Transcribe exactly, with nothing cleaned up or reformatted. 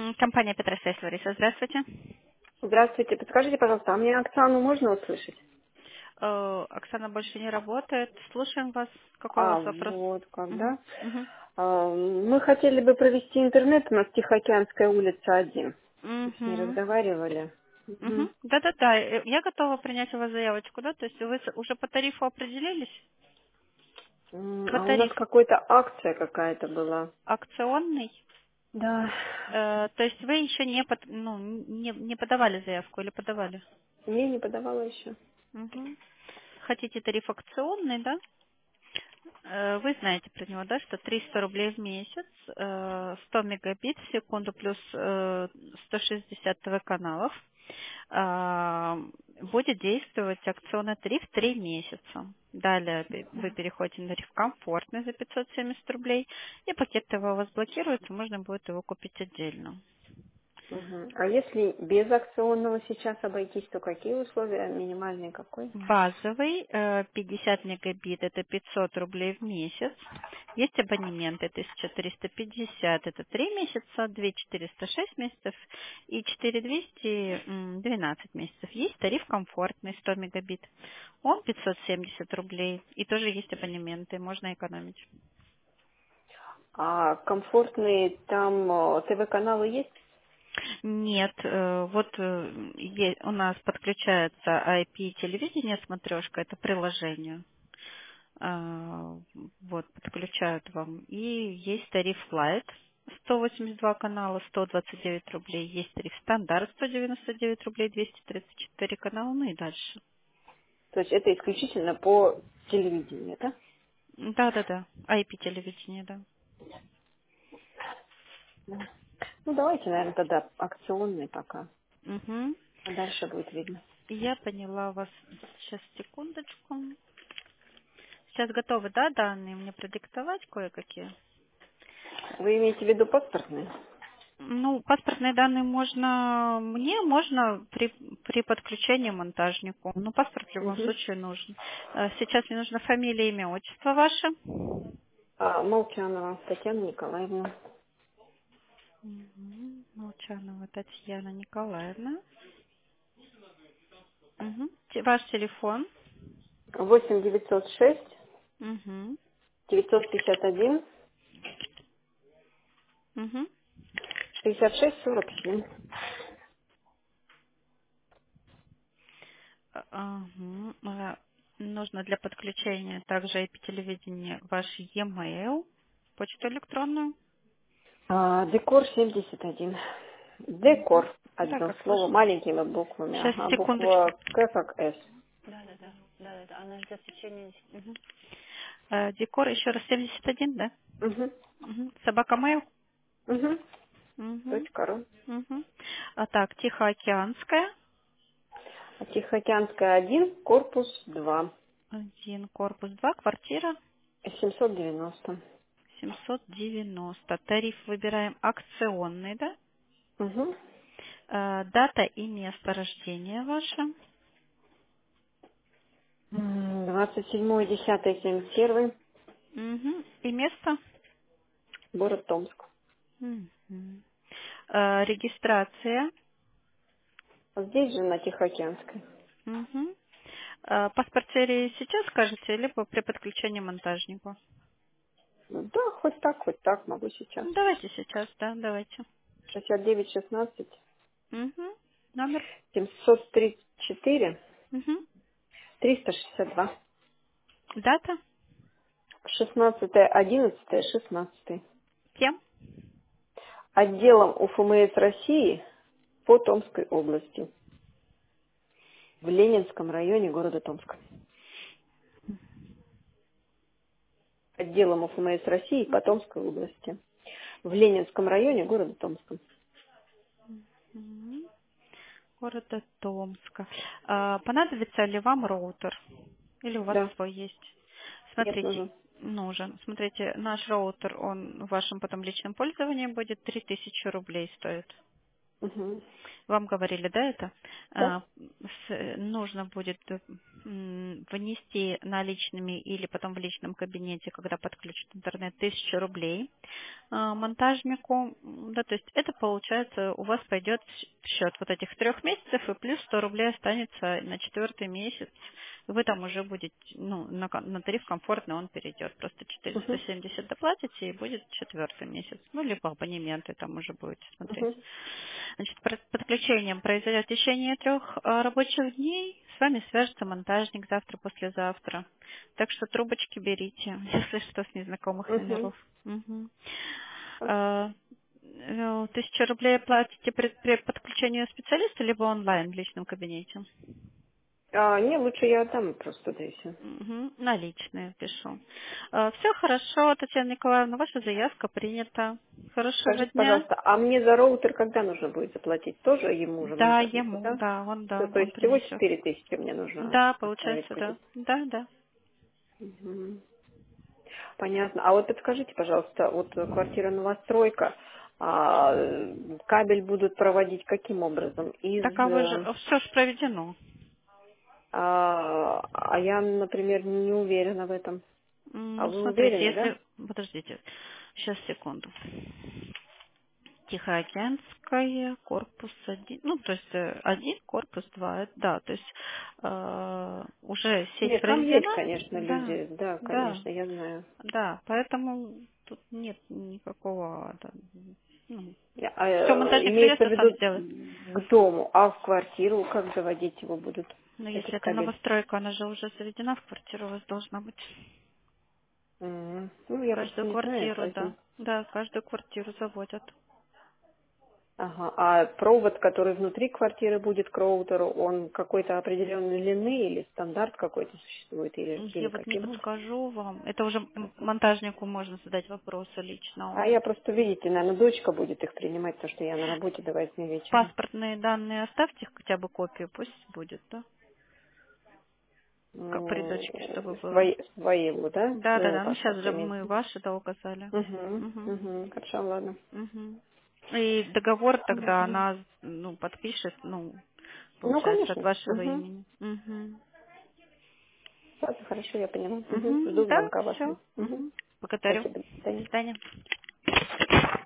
Компания Петросвязь, Лариса, здравствуйте. Здравствуйте. Подскажите, пожалуйста, а мне Оксану можно услышать? Э, Оксана больше не работает. Слушаем вас. Какой у А, вас вопрос? вот Мгм, когда. мгм, А, мы хотели бы провести интернет, у нас Тихоокеанская улица один. Мы с ней мгм, разговаривали. Мгм. мгм. Да-да-да, э, я готова принять у вас заявочку, да? То есть вы с- уже по тарифу определились? М, По А у нас тарифу какая-то акция какая-то была. акционный? Да. Э, то есть вы еще не, под- ну, не, не подавали заявку или подавали? Мне не подавала еще. Мгм. Хотите тариф акционный, да? Э, Вы знаете про него, да, что триста рублей в месяц, э, сто мегабит в секунду плюс э, сто шестьдесят ТВ-каналов. А, Будет действовать акционный тариф три месяца. Далее пе- вы переходите на тариф комфортный за пятьсот семьдесят рублей, и пакет ТВ у вас блокируется, можно будет его купить отдельно. Мгм. А если без акционного сейчас обойтись, то какие условия? Минимальный какой? Базовый э, пятьдесят мегабит это пятьсот рублей в месяц. Есть абонементы тысяча триста пятьдесят это три месяца, две тысячи четыреста шесть месяцев и четыре тысячи двести м, двенадцать месяцев. Есть тариф комфортный сто мегабит. Он пятьсот семьдесят рублей. И тоже есть абонементы, можно экономить. А комфортные там э, ТВ-каналы есть? Нет, э, вот э, е- у нас подключается ай пи телевидение смотрешка, это приложение. А, Вот, подключают вам. И есть тариф Light, сто восемьдесят два канала, сто двадцать девять рублей. Есть тариф стандарт, сто девяносто девять рублей, двести тридцать четыре канала, ну и дальше. То есть это исключительно по телевидению, да? Да-да-да, ай пи телевидение, да. Да. Ну, давайте, наверное, тогда акционный пока. Угу. А дальше будет видно. Я поняла вас. Сейчас, секундочку. Сейчас готовы, да, данные мне продиктовать кое-какие? Вы имеете в виду паспортные? Ну, паспортные данные можно мне, можно при, при подключении монтажнику. Ну, паспорт в любом Угу. случае нужен. Э, Сейчас мне нужно фамилия, имя, отчество ваше. А, Молчанова Татьяна Николаевна. Мгм. Молчанова Татьяна Николаевна. Мгм. Те- Ваш телефон. восемь девятьсот шесть Мгм. девятьсот пятьдесят один Мгм. шестьдесят шесть сорок семь. А- ага. А, Нужно для подключения также ай пи телевидения ваш e-mail, почту электронную. А, Декор семьдесят один. Мгм. Декор. Да, Одно как слово слышно. маленькими буквами. Сейчас, Ага, секундочку. буква К как С. Да, да, да, да, да, да. Она ждет в течение. Мгм. Э, Декор еще раз семьдесят один, да? Угу. Мгм. Собака Mail. Угу. Мгм. Точка ру. Мгм. А так, Тихоокеанская. А Тихоокеанская один, корпус два. Один, корпус два, квартира семьсот девяносто. семьсот девяносто. Тариф выбираем акционный, да? Угу. Э, Дата и место рождения ваше. двадцать седьмое десятое семьдесят первый. Мгм. И место. Город Томск. Мгм. Э, Регистрация. А здесь же на Тихоокеанской. Мгм. Э, Паспорт серии сейчас скажете, либо при подключении монтажнику? Ну да, хоть так, хоть так, могу сейчас. Ну, давайте сейчас, да, давайте. шестьдесят девять шестнадцать Угу. Номер. семьсот тридцать четыре Угу. триста шестьдесят два. Дата. шестнадцатое одиннадцатое шестнадцатый. Кем? Отделом УФМС России по Томской области. В Ленинском районе города Томска. Отделом УФМС России по Томской области. В Ленинском районе города Томска. Мгм. Города Томска. А, понадобится ли вам роутер? Или у вас Да, свой есть? нет, Смотрите, нужен. нужен. Смотрите, наш роутер, он в вашем потом личном пользовании будет три тысячи рублей стоит. Угу. Вам говорили, да, это? Да? А, с- нужно будет м, внести наличными или потом в личном кабинете, когда подключат интернет, тысячу рублей а, монтажнику. М, Да, то есть это получается у вас пойдет в счет вот этих трех месяцев и плюс сто рублей останется на четвертый месяц. Вы там уже будете, ну, на, кон- на тариф комфортный он перейдет. Просто четыреста Угу. семьдесят доплатите и будет четвертый месяц. Ну, либо абонементы там уже будете смотреть. Угу. Значит, про- подключением произойдет в течение трех а, рабочих дней. С вами свяжется монтажник завтра, послезавтра. Так что трубочки берите, если что, с незнакомых Угу. номеров. Мгм. А, э, Тысячу рублей платите при, при подключении специалиста, либо онлайн в личном кабинете? А, не, лучше я отдам просто, да и все. Мгм. Наличные пишу. Все хорошо, Татьяна Николаевна, ваша заявка принята. Хорошего Скажите, дня. пожалуйста, а мне за роутер когда нужно будет заплатить? Тоже ему же Да, монтажнику, ему, да? да, он, Всё, да, то он есть всего принесет. четыре тысячи мне нужно Да, оставить получается, да. будет. Да, да. Мгм. Понятно. А вот подскажите, пожалуйста, вот квартира новостройка, а, э, кабель будут проводить каким образом? Из, Так а вы же, э, все же проведено. а, а я, например, не уверена в этом. М, А Ну, вы смотрите, уверены, да? если... Подождите, сейчас, секунду. Тихоокеанская, корпус один, ну, то есть э, один, корпус два, э, да, то есть э, уже сеть Нет, там есть, проведена, конечно, да, люди, да, да, конечно, я знаю. да, поэтому тут нет никакого, да, ну, Я- а, все, э, монтажник имеется придет, в а сам виду сделает. к дому, а в квартиру как заводить его будут, Но если этот это кабель? новостройка, она же уже заведена в квартиру, у вас должна быть. М, Ну, я просто Каждую не знаю, квартиру, поэтому. да. Да, каждую квартиру заводят. Ага. А провод, который внутри квартиры будет к роутеру, он какой-то определенной длины или стандарт какой-то существует, или, или Я вот не каким он? подскажу вам. Это уже м- монтажнику можно задать вопросы лично. А Он я просто, видите, наверное, дочка будет их принимать, потому что я на работе до восьми вечера. паспортные данные оставьте, хотя бы копию, пусть будет, да? Как при М, дочке, чтобы было. Свои, своего, да, Да, да, своего да. Ну сейчас паспорта же имеется. мы ваши, да, указали. Угу, Угу. угу, хорошо, ладно. Угу. И договор тогда Понятно. она, ну, подпишет, ну, Ну, получается, от конечно. вашего Угу. имени. Угу. Ладно, хорошо, я поняла. Угу. Угу. Жду Да, звонка все. вашего. Угу. Угу. Благодарю. Спасибо, до До свидания. свидания.